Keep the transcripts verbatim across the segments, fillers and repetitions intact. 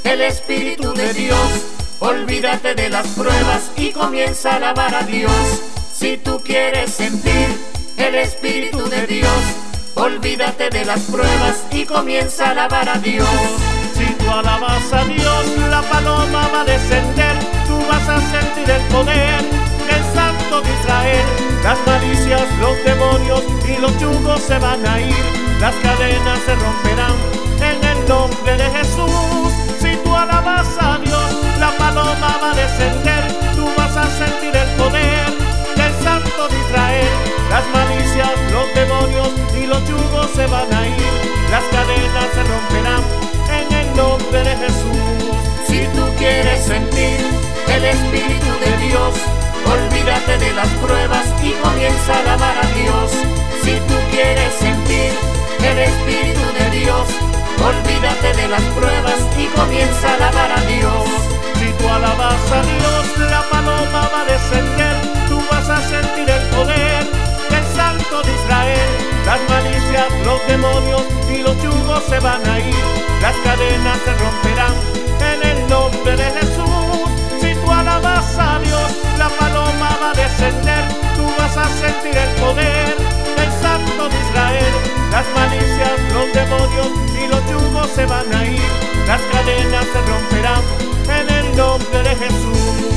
el Espíritu de Dios. Olvídate de las pruebas y comienza a alabar a Dios. Si tú quieres sentir el Espíritu de Dios, olvídate de las pruebas y comienza a alabar a Dios. Si tú alabas a Dios, la paloma va a descender. Tú vas a sentir el poder del Santo de Israel. Las malicias, los demonios y los yugos se van a ir. Las cadenas se romperán en el nombre de Jesús. Si tú alabas a Dios, la paloma va a descender. Tú vas a sentir el poder del Santo de Israel. Las malicias, los demonios y los yugos se van a ir. Las cadenas se romperán en el nombre de Jesús. Si tú quieres sentir el Espíritu de Dios, olvídate de las pruebas y comienza a alabar a Dios. Si tú quieres sentir el Espíritu de Dios, olvídate de las pruebas y comienza a alabar a Dios. Si tú alabas a Dios, la paloma va a descender. Tú vas a sentir el poder del Santo de Israel. Las malicias, los demonios y los yugos se van a ir. Las cadenas se romperán en el nombre de Jesús. Si tú alabas a Dios, la paloma va a descender. Tú vas a sentir el poder del Santo de Israel. Las malicias, los demonios y los yugos se van a ir. Las cadenas se romperán en el nombre de Jesús.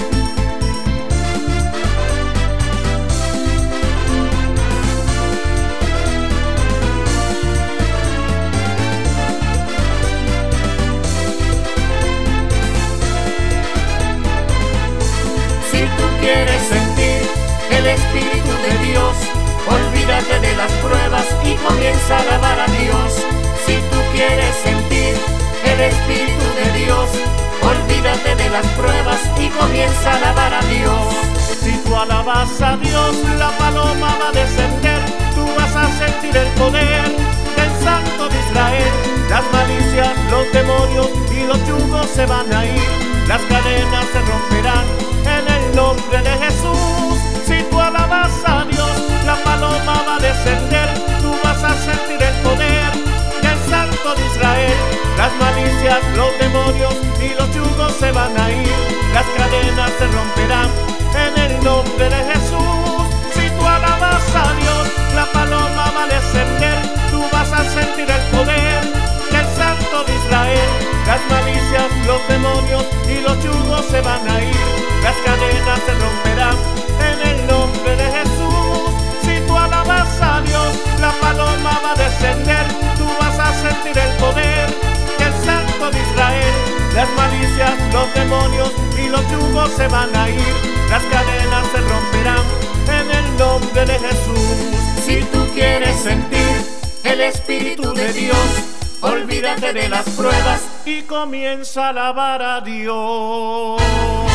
Si tú quieres sentir el Espíritu de Dios, olvídate de las pruebas y comienza a alabar a Dios. Si tú quieres sentir el Espíritu de Dios, olvídate de las pruebas y comienza a alabar a Dios. Si tú alabas a Dios, la paloma va a descender. Tú vas a sentir el poder del Santo de Israel. Las malicias, los demonios y los yugos se van a ir. Las cadenas se romperán en el nombre de Jesús. Si tú alabas a Dios, la paloma va a descender. Tú vas a sentir el poder del Santo de Israel. Las malicias, los demonios y los yugos se van a ir. Las cadenas se romperán en el nombre de Jesús. Si tú alabas a Dios, la paloma va a descender. Tú vas a sentir el poder del Santo de Israel. Las malicias, los demonios y los yugos se van a ir. Las cadenas se romperán en el nombre de Jesús. Si tú alabas a Dios, la paloma va a descender. Tú vas a sentir el poder del Santo de Israel. Las malicias, los demonios y los yugos se van a ir. Las cadenas se romperán en el nombre de Jesús. Si tú quieres sentir el Espíritu de Dios, olvídate de las pruebas y comienza a alabar a Dios.